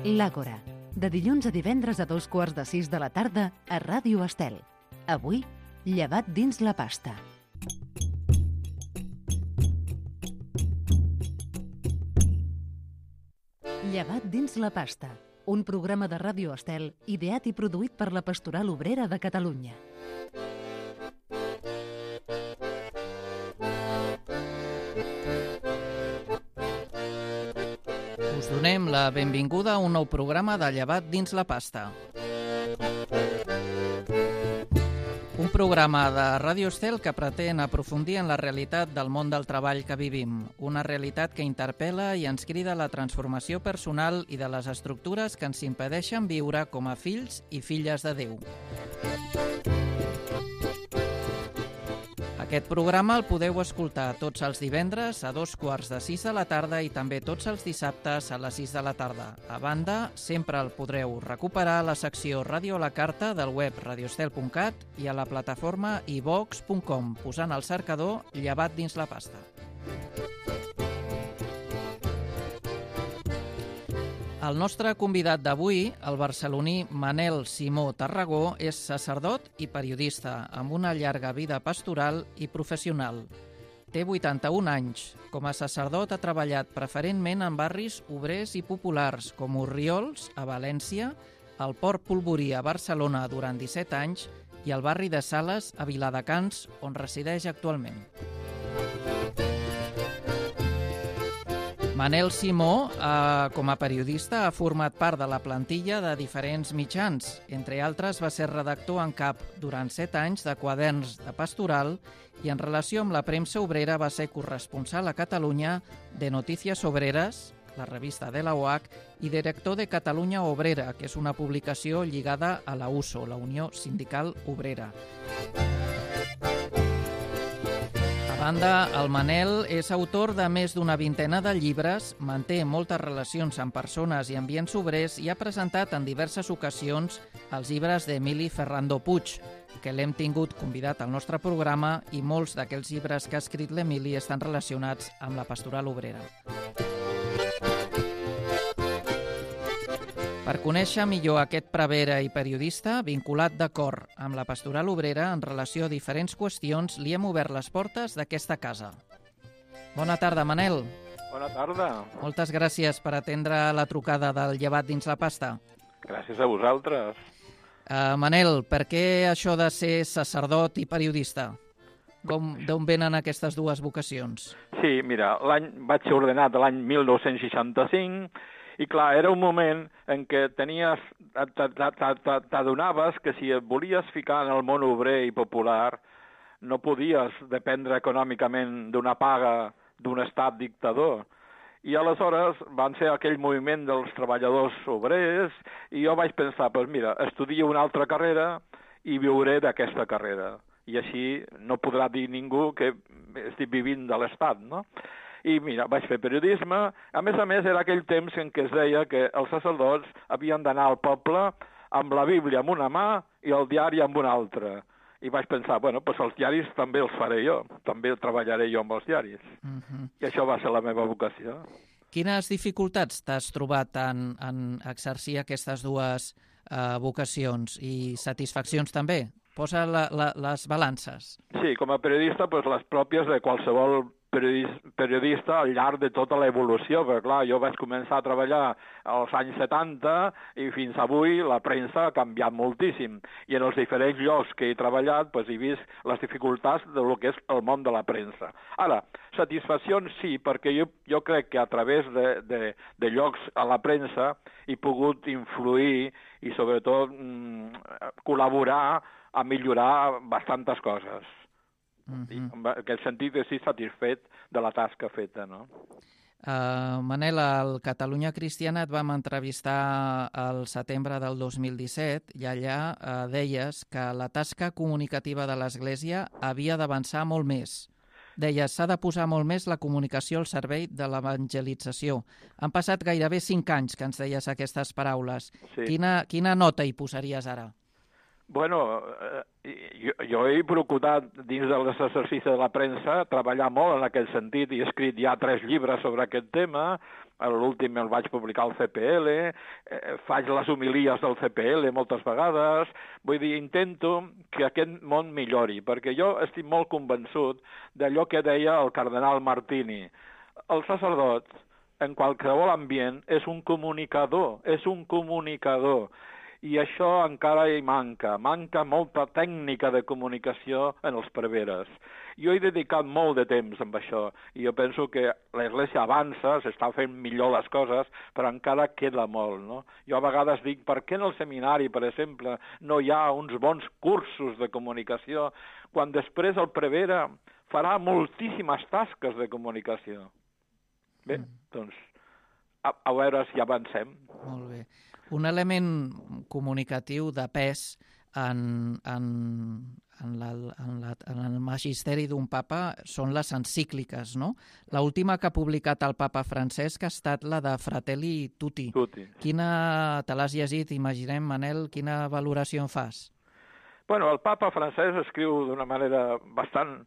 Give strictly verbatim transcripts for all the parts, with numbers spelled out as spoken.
L'Àgora, de dilluns a divendres a dos quarts de sis de la tarda a Ràdio Estel. Avui, llevat dins la pasta. Llevat dins la pasta, un programa de Ràdio Estel ideat i produït per la Pastoral Obrera de Catalunya. Us donem la benvinguda a un nou programa de Llevat dins la pasta. Un programa de Ràdio Estel que pretén aprofundir en la realitat del món del treball que vivim. Una realitat que interpel·la i ens crida a la transformació personal i de les estructures que ens impedeixen viure com a fills i filles de Déu. Aquest programa el podeu escoltar tots els divendres a dos quarts de sis de la tarda i també tots els dissabtes a les sis de la tarda. A banda, sempre el podreu recuperar a la secció Ràdio a la Carta del web radioestel punt cat i a la plataforma i vox punt com, posant al cercador Llevat dins la pasta. El nostre convidat d'avui, el barceloní Manel Simó Tarragó, és sacerdot i periodista, amb una llarga vida pastoral i professional. Té vuitanta-un anys. Com a sacerdot ha treballat preferentment en barris obrers i populars, com Orriols, a València, el Port Polvorí, a Barcelona, durant disset anys, i el barri de Sales, a Viladecans, on resideix actualment. Manel Simó, eh, com a periodista, ha format part de la plantilla de diferents mitjans. Entre altres, va ser redactor en cap durant set anys de Quaderns de Pastoral i en relació amb la premsa obrera va ser corresponsal a Catalunya de Notícies Obreres, la revista de la O H, i director de Catalunya Obrera, que és una publicació lligada a la U S O, la Unió Sindical Obrera. A banda, el Manel és autor de més d'una vintena de llibres, manté moltes relacions amb persones i ambients obrers i ha presentat en diverses ocasions els llibres d'Emili Ferrando Puig, que l'hem tingut convidat al nostre programa i molts d'aquells llibres que ha escrit l'Emili estan relacionats amb la pastoral obrera. Per conèixer millor aquest prevere i periodista, vinculat de cor amb la pastoral obrera en relació a diferents qüestions, li hem obert les portes d'aquesta casa. Bona tarda, Manel. Bona tarda. Moltes gràcies per atendre la trucada del Llevat dins la pasta. Gràcies a vosaltres. Uh, Manel, per què això de ser sacerdot i periodista? D'on venen aquestes dues vocacions? Sí, mira, l'any vaig ser ordenat l'any mil nou-cents seixanta-cinc i, clar, era un moment en què tenies, t'adonaves que si et volies ficar en el món obrer i popular no podies dependre econòmicament d'una paga d'un estat dictador. I aleshores van ser aquell moviment dels treballadors obrers i jo vaig pensar, doncs mira, estudio una altra carrera i viuré d'aquesta carrera. I així no podrà dir ningú que estic vivint de l'estat, no? I mira, vaig fer periodisme. A més a més, era aquell temps en què es deia que els sacerdots havien d'anar al poble amb la Bíblia en una mà i el diari amb una altra. I vaig pensar, bueno, doncs els diaris també els faré jo, també treballaré jo amb els diaris. Uh-huh. I això va ser la meva vocació. Quines dificultats t'has trobat en, en exercir aquestes dues uh, vocacions i satisfaccions també? Posa la, la, les balances. Sí, com a periodista, doncs les pròpies de qualsevol periodista al llarg de tota l'evolució, perquè clar, jo vaig començar a treballar als anys setanta i fins avui la premsa ha canviat moltíssim. I en els diferents llocs que he treballat doncs he vist les dificultats del que és el món de la premsa. Ara, satisfaccions sí, perquè jo, jo crec que a través de, de, de llocs a la premsa he pogut influir i sobretot mmm, col·laborar a millorar bastantes coses. Uh-huh. I en aquest sentit estic satisfet de la tasca feta, no? Uh, Manel, al Catalunya Cristiana et vam entrevistar al setembre del dos mil disset i allà uh, deies que la tasca comunicativa de l'Església havia d'avançar molt més. Deies, s'ha de posar molt més la comunicació al servei de l'evangelització. Han passat gairebé cinc anys que ens deies aquestes paraules. Sí. Quina, quina nota hi posaries ara? Bueno, eh, jo, jo he procurat, dins de l'exercici de la premsa, treballar molt en aquest sentit i he escrit ja tres llibres sobre aquest tema. L'últim el vaig publicar al C P L, eh, faig les homilies del C P L moltes vegades. Vull dir, intento que aquest món millori, perquè jo estic molt convençut d'allò que deia el cardenal Martini. El sacerdot, en qualsevol ambient, és un comunicador, és un comunicador. I això encara hi manca. Manca molta tècnica de comunicació en els preveres. Jo he dedicat molt de temps amb això i jo penso que l'Església avança, s'està fent millor les coses, però encara queda molt, no? Jo a vegades dic, per què en el seminari, per exemple, no hi ha uns bons cursos de comunicació, quan després el prevere farà moltíssimes tasques de comunicació? Bé, mm. doncs, a, a veure si avancem. Molt bé. Un element comunicatiu de pes en, en, en, la, en, la, en el magisteri d'un papa són les encícliques, no? L'última que ha publicat el papa Francesc ha estat la de Fratelli Tutti. Tutti. Quina, te l'has llegit, imaginem, Manel, quina valoració en fas? Bueno, el papa Francesc escriu d'una manera bastant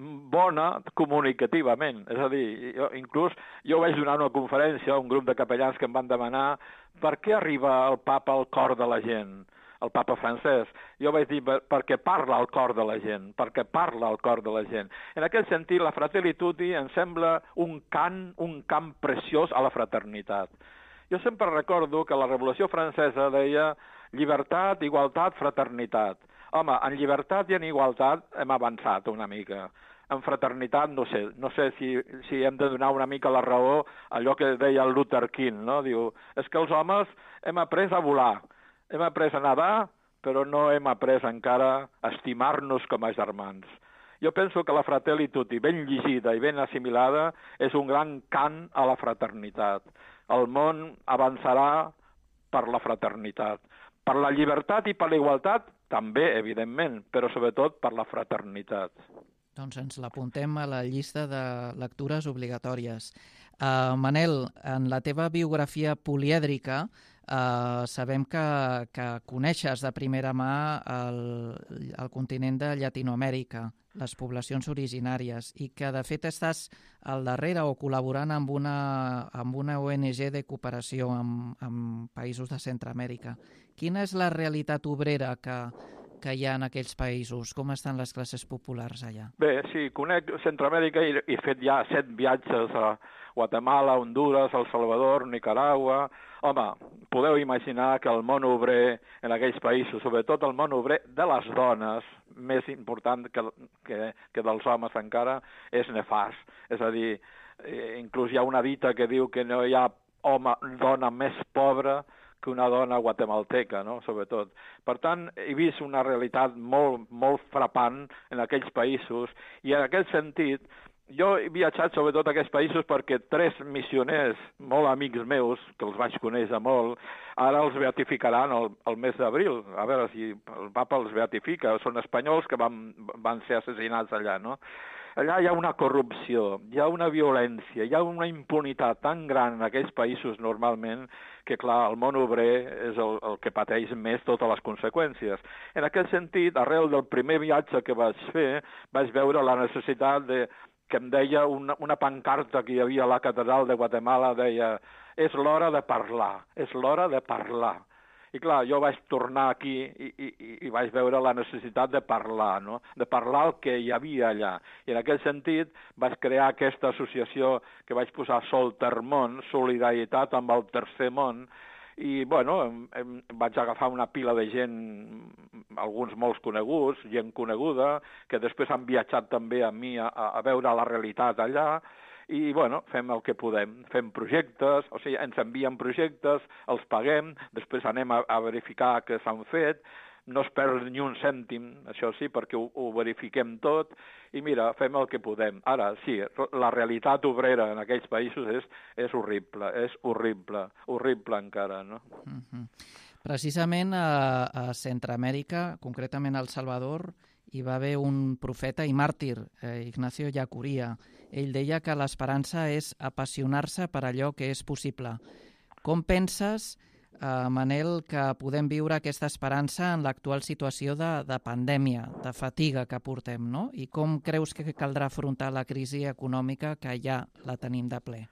bona comunicativament. És a dir, jo, inclús jo vaig donar una conferència a un grup de capellans que em van demanar per què arriba el papa al cor de la gent, el papa Francesc. Jo vaig dir perquè parla al cor de la gent, perquè parla al cor de la gent. En aquest sentit, la Fratelli Tutti em sembla un cant, un cant preciós a la fraternitat. Jo sempre recordo que la Revolució Francesa deia llibertat, igualtat, fraternitat. Home, en llibertat i en igualtat hem avançat una mica. En fraternitat no sé, no sé si, si hem de donar una mica la raó a allò que deia el Luther King, no? Diu, és que els homes hem après a volar, hem après a nedar, però no hem après encara a estimar-nos com a germans. Jo penso que la Fratelli Tutti, ben llegida i ben assimilada, és un gran cant a la fraternitat. El món avançarà per la fraternitat. Per la llibertat i per la igualtat, també, evidentment, però sobretot per la fraternitat. Doncs ens l'apuntem a la llista de lectures obligatòries. Uh, Manel, en la teva biografia polièdrica uh, sabem que, que coneixes de primera mà el, el continent de Llatinoamèrica, les poblacions originàries, i que de fet estàs al darrere o col·laborant amb una, amb una O N G de cooperació amb, amb països de Centroamèrica. Quina és la realitat obrera que, que hi ha en aquells països? Com estan les classes populars allà? Bé, sí, conec Centroamèrica i he fet ja set viatges a Guatemala, Honduras, El Salvador, Nicaragua. Home, podeu imaginar que el món obrer en aquells països, sobretot el món obrer de les dones, més important que, que, que dels homes encara, és nefast. És a dir, inclús hi ha una dita que diu que no hi ha home, dona més pobra que una dona guatemalteca, no?, sobretot. Per tant, he vist una realitat molt, molt frapant en aquells països i en aquest sentit jo he viatjat sobretot a aquests països perquè tres missioners, molt amics meus, que els vaig conèixer molt, ara els beatificaran el, el mes d'abril. A veure si el papa els beatifica. Són espanyols que van, van ser assassinats allà, no? Allà hi ha una corrupció, hi ha una violència, hi ha una impunitat tan gran en aquells països normalment que, clar, el món obrer és el, el que pateix més totes les conseqüències. En aquest sentit, arrel del primer viatge que vaig fer, vaig veure la necessitat de que em deia una, una pancarta que hi havia a la catedral de Guatemala, deia, és l'hora de parlar, és l'hora de parlar. I clar, jo vaig tornar aquí i, i, i vaig veure la necessitat de parlar, no? De parlar el que hi havia allà. I en aquest sentit vaig crear aquesta associació que vaig posar Sol Termón, Solidaritat amb el Tercer Món, i, bueno, em, em, vaig agafar una pila de gent, alguns molts coneguts, gent coneguda, que després han viatjat també amb mi a, a veure la realitat allà, i, bueno, fem el que podem. Fem projectes, o sigui, ens envien projectes, els paguem, després anem a, a verificar que s'han fet, no es perd ni un cèntim, això sí, perquè ho, ho verifiquem tot, i mira, fem el que podem. Ara, sí, la realitat obrera en aquells països és, és horrible, és horrible, horrible encara, no? Mm-hmm. Precisament a, a Centroamèrica, concretament a El Salvador, hi va haver un profeta i màrtir, eh, Ignacio Yacuría. Ell deia que l'esperança és apassionar-se per allò que és possible. Com penses uh, Manel, que podem viure aquesta esperança en l'actual situació de, de pandèmia, de fatiga que portem, no? I com creus que caldrà afrontar la crisi econòmica que ja la tenim de ple?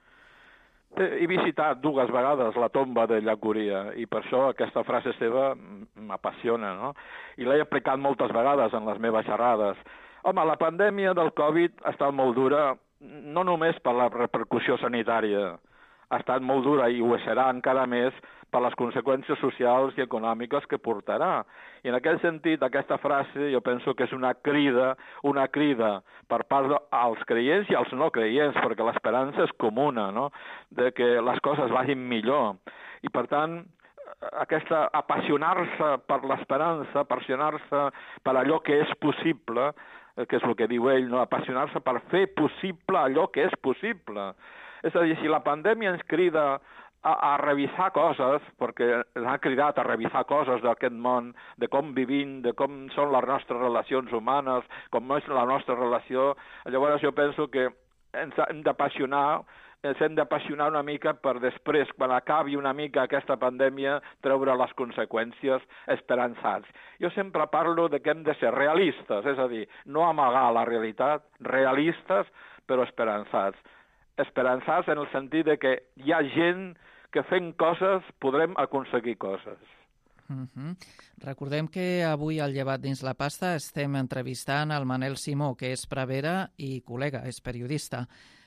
He visitat dues vegades la tomba de Llacuria i per això aquesta frase seva m'apassiona, no? I l'he aplicat moltes vegades en les meves xerrades. Home, la pandèmia del Covid ha estat molt dura, no només per la repercussió sanitària, ha estat molt dura i ho serà encara més per les conseqüències socials i econòmiques que portarà. I en aquest sentit, aquesta frase jo penso que és una crida, una crida per part dels creients i els no creients, perquè l'esperança és comuna, no?, de que les coses vagin millor. I per tant, aquesta apassionar-se per l'esperança, apassionar-se per allò que és possible, que és el que diu ell, no?, apassionar-se per fer possible allò que és possible. És a dir, si la pandèmia ens crida a, a revisar coses, perquè ens ha cridat a revisar coses d'aquest món, de com vivim, de com són les nostres relacions humanes, com és la nostra relació, llavors jo penso que ens hem d'apassionar, ens hem d'apassionar una mica per després, quan acabi una mica aquesta pandèmia, treure les conseqüències esperançats. Jo sempre parlo de que hem de ser realistes, és a dir, no amagar la realitat, realistes però esperançats. Esperançats en el sentit de que hi ha gent que fent coses podrem aconseguir coses. Uh-huh. Recordem que avui al Llevat dins la pasta estem entrevistant el Manel Simó, que és prevere i col·lega, és periodista.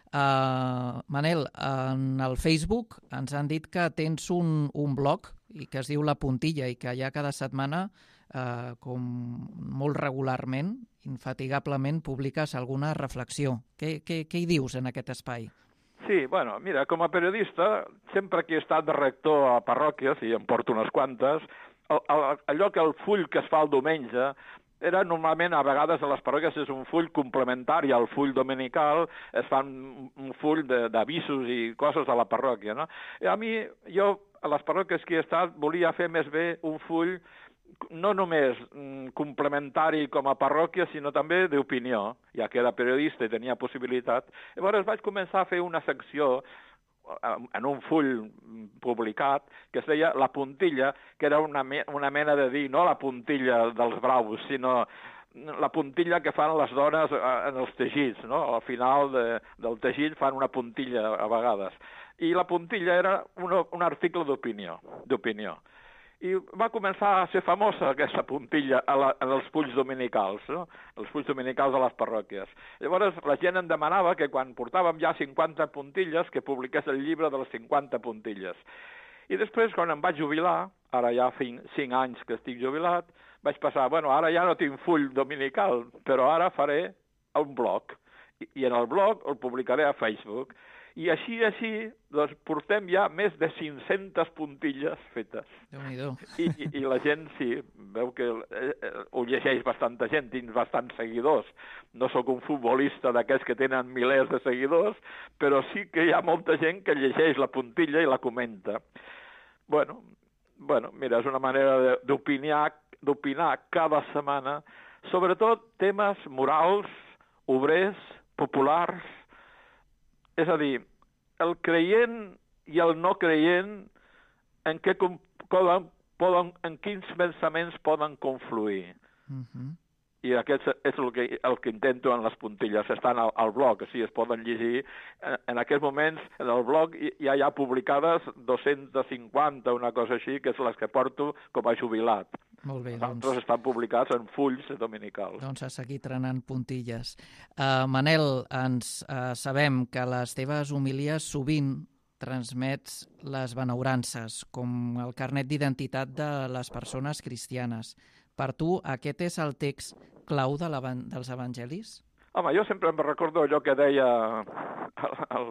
Uh, Manel, en el Facebook ens han dit que tens un, un blog i que es diu La Puntilla i que allà cada setmana, uh, com molt regularment, infatigablement, publiques alguna reflexió. Què, què, què hi dius en aquest espai? Sí, bueno, mira, com a periodista, sempre que he estat de rector a parròquies, i em porto unes quantes, el, el, allò que el full que es fa el diumenge era normalment, a vegades a les parròquies, és un full complementari al full dominical, es fan un full d'avisos i coses de la parròquia, no? I a mi, jo, a les parròquies que he estat, volia fer més bé un full no només complementari com a parròquia, sinó també d'opinió, ja que era periodista i tenia possibilitat. Llavors vaig començar a fer una secció en un full publicat que es deia La Puntilla, que era una, me una mena de dir, no la puntilla dels braus, sinó la puntilla que fan les dones en els teixits, no? Al final de, del teixit fan una puntilla a vegades. I la puntilla era un, un article d'opinió, d'opinió. I va començar a ser famosa aquesta puntilla a la, en els fulls dominicals, no? Els fulls dominicals de les parròquies. Llavors la gent em demanava que quan portàvem ja cinquanta puntilles, que publiqués el llibre de les cinquanta puntilles. I després, quan em vaig jubilar, ara ja cinc anys que estic jubilat, vaig passar, bueno, ara ja no tinc full dominical, però ara faré un blog. I, i en el blog el publicaré a Facebook. I així, així, doncs, portem ja més de cinc-centes puntilles fetes. Déu-n'hi-do. I, i, I la gent, sí, veu que eh, ho llegeix bastanta gent, tinc bastants seguidors. No sóc un futbolista d'aquests que tenen milers de seguidors, però sí que hi ha molta gent que llegeix la puntilla i la comenta. Bueno, bueno, mira, és una manera d'opinar, d'opinar cada setmana, sobretot temes morals, obrers, populars. És a dir, el creient i el no creient en, què poden, poden, en quins pensaments poden confluir. Uh-huh. I aquest és el que, el que intento en les puntilles. Estan al, al blog, sí, es poden llegir. En, en aquests moments, en el blog ja hi ha publicades dos-centes cinquanta, una cosa així, que és les que porto com a jubilat. Molt bé, els doncs... altres estan publicats en fulls dominicals. Doncs a seguir trenant puntilles. Uh, Manel, ens uh, sabem que les teves homilies sovint transmets les benaurances, com el carnet d'identitat de les persones cristianes. Per tu, aquest és el text clau de dels evangelis? Home, jo sempre em recordo allò que deia el, el,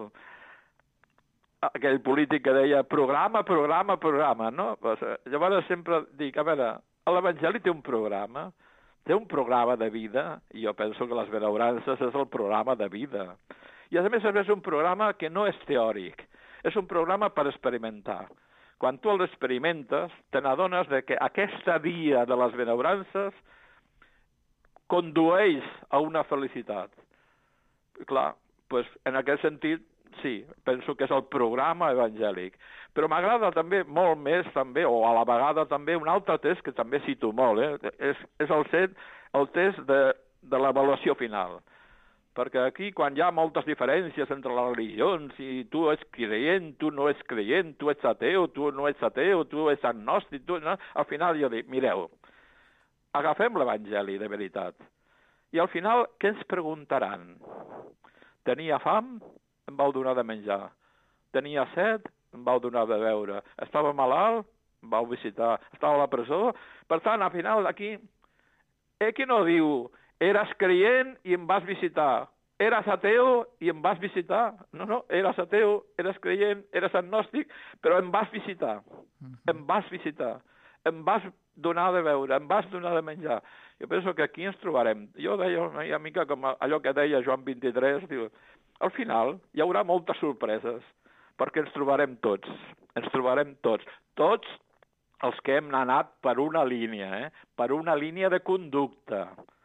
aquell polític que deia programa, programa, programa, no? Pues, llavors sempre dic, a veure, l'Evangeli té un programa, té un programa de vida, i jo penso que les benaurances és el programa de vida. I a més és un programa que no és teòric, és un programa per experimentar. Quan tu el experimentes, te n'adones de que aquesta via de les benaurances condueix a una felicitat. I clar, pues, en aquest sentit, sí, penso que és el programa evangèlic. Però m'agrada també molt més, també, o a la vegada també, un altre test que també cito molt, eh? és, és el, set, el test de, de l'avaluació final. Perquè aquí, quan hi ha moltes diferències entre les religions, i tu ets creient, tu no ets creient, tu ets ateu, tu no ets ateu, tu ets agnòstic, tu no... al final jo dic, mireu, agafem l'Evangeli de veritat. I al final, què ens preguntaran? Tenia fam? Em vau donar de menjar. Tenia set? Em vau donar de beure. Estava malalt? Em vau visitar. Estava a la presó? Per tant, al final d'aquí, aquí no diu, eres creient i em vas visitar. Eres ateu i em vas visitar. No, no, eres ateu, eres creient, eres agnòstic, però em vas visitar. Em vas visitar. Em vas donar de beure, em vas donar de menjar. Jo penso que aquí ens trobarem. Jo deia una mica com allò que deia Joan vint-i-tres, diu, al final hi haurà moltes sorpreses, perquè ens trobarem tots, ens trobarem tots, tots els que hem anat per una línia, eh? per una línia de conducta.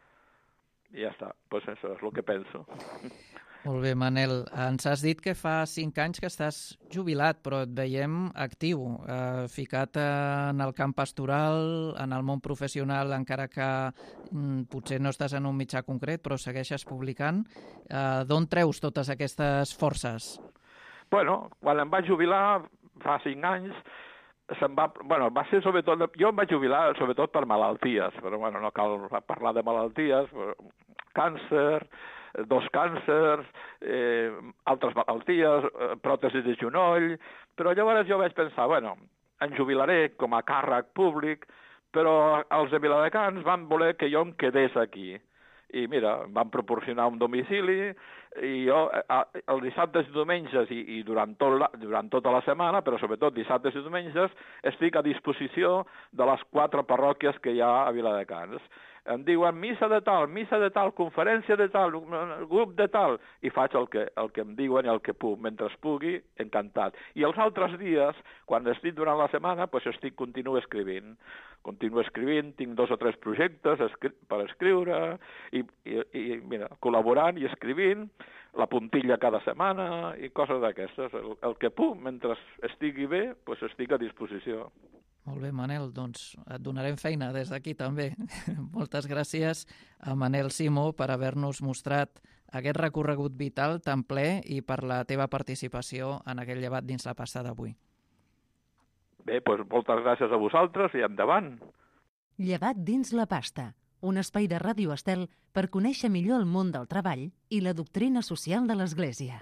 I ja està, doncs pues això és el que penso. Molt bé, Manel. Ens has dit que fa cinc anys que estàs jubilat, però et veiem actiu, eh, ficat en el camp pastoral, en el món professional, encara que mm, potser no estàs en un mitjà concret, però segueixes publicant. Eh, D'on treus totes aquestes forces? Bueno, quan em vaig jubilar fa cinc anys, se'm va, bueno, va ser sobretot... Jo em vaig jubilar sobretot per malalties, però bueno, no cal parlar de malalties, càncer, dos càncers, eh, altres malalties, eh, pròtesis de genoll, però llavors jo vaig pensar, bueno, em jubilaré com a càrrec públic, però els de Viladecans van voler que jo em quedés aquí. I mira, em van proporcionar un domicili, i jo els dissabtes i diumenges i, i durant, tot la, durant tota la setmana, però sobretot dissabtes i diumenges, estic a disposició de les quatre parròquies que hi ha a Viladecans. Em diuen missa de tal, missa de tal, conferència de tal, grup de tal, i faig el que, el que em diuen i el que puc, mentre es pugui, encantat. I els altres dies, quan estic durant la setmana, doncs estic, continuo escrivint. Continuo escrivint, tinc dos o tres projectes escri per escriure, i, i, i mira, col·laborant i escrivint, la puntilla cada setmana i coses d'aquestes. El, el que puc, mentre estigui bé, doncs estic a disposició. Molt bé, Manel, doncs et donarem feina des d'aquí també. Moltes gràcies a Manel Simó per haver-nos mostrat aquest recorregut vital tan ple i per la teva participació en aquest llevat dins la pasta d'avui. Bé, doncs moltes gràcies a vosaltres i endavant. Llevat dins la pasta, un espai de Ràdio Estel per conèixer millor el món del treball i la doctrina social de l'Església.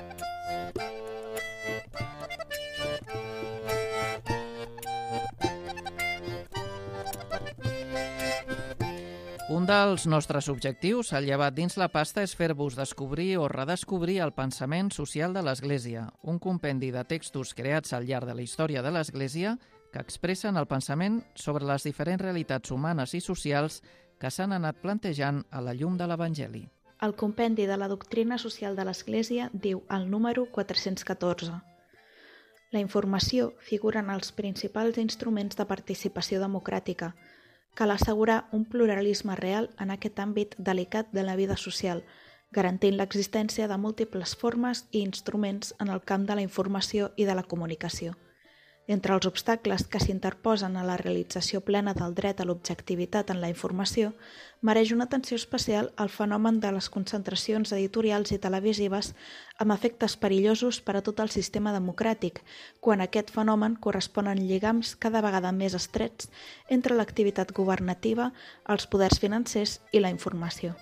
Un dels nostres objectius al llevat dins la pasta és fer-vos descobrir o redescobrir el pensament social de l'Església, un compendi de textos creats al llarg de la història de l'Església que expressen el pensament sobre les diferents realitats humanes i socials que s'han anat plantejant a la llum de l'Evangeli. El compendi de la doctrina social de l'Església diu el número quatre-cents catorze. La informació figura en els principals instruments de participació democràtica. Cal assegurar un pluralisme real en aquest àmbit delicat de la vida social, garantint l'existència de múltiples formes i instruments en el camp de la informació i de la comunicació. Entre els obstacles que s'interposen a la realització plena del dret a l'objectivitat en la informació, mereix una atenció especial al fenomen de les concentracions editorials i televisives amb efectes perillosos per a tot el sistema democràtic, quan a aquest fenomen corresponen lligams cada vegada més estrets entre l'activitat governativa, els poders financers i la informació.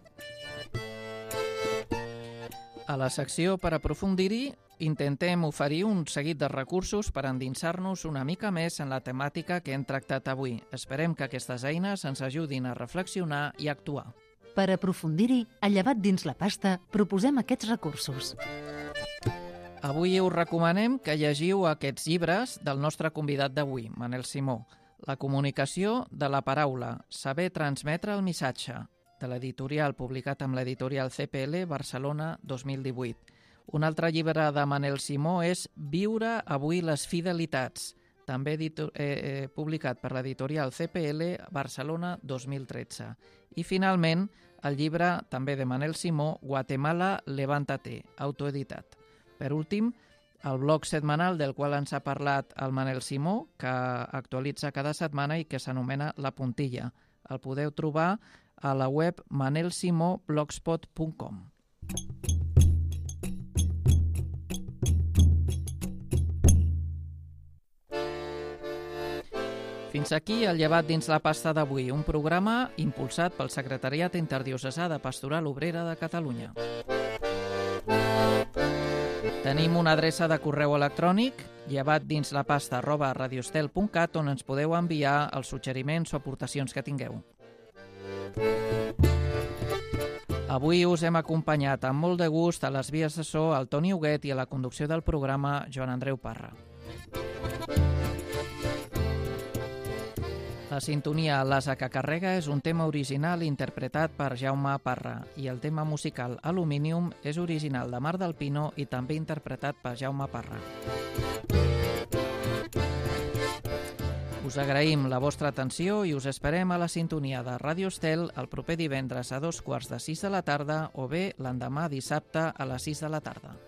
A la secció per aprofundir-hi, intentem oferir un seguit de recursos per endinsar-nos una mica més en la temàtica que hem tractat avui. Esperem que aquestes eines ens ajudin a reflexionar i actuar. Per aprofundir-hi, a llevat dins la pasta, proposem aquests recursos. Avui us recomanem que llegiu aquests llibres del nostre convidat d'avui, Manel Simó. La comunicació de la paraula, saber transmetre el missatge, de l'editorial publicat amb l'editorial C P L Barcelona dos mil divuit. Un altre llibre de Manel Simó és Viure avui les fidelitats, també editor, eh, eh, publicat per l'editorial C P L Barcelona dos mil tretze. I finalment, el llibre també de Manel Simó, Guatemala, levántate, autoeditat. Per últim, el blog setmanal del qual ens ha parlat el Manel Simó, que actualitza cada setmana i que s'anomena La Puntilla. El podeu trobar a la web manel simó blogspot punt com. Fins aquí el Llevat dins la pasta d'avui, un programa impulsat pel Secretariat Interdiocesà de Pastoral Obrera de Catalunya. Tenim una adreça de correu electrònic, llevatdinslapasta arroba radiostel punt cat, on ens podeu enviar els suggeriments o aportacions que tingueu. Avui us hem acompanyat amb molt de gust a les vies de so el Toni Huguet i a la conducció del programa Joan Andreu Parra. La sintonia L'Asa que carrega és un tema original interpretat per Jaume Parra i el tema musical Aluminium és original de Mar del Pino i també interpretat per Jaume Parra. Us agraïm la vostra atenció i us esperem a la sintonia de Ràdio Estel el proper divendres a dos quarts de sis de la tarda o bé l'endemà dissabte a les sis de la tarda.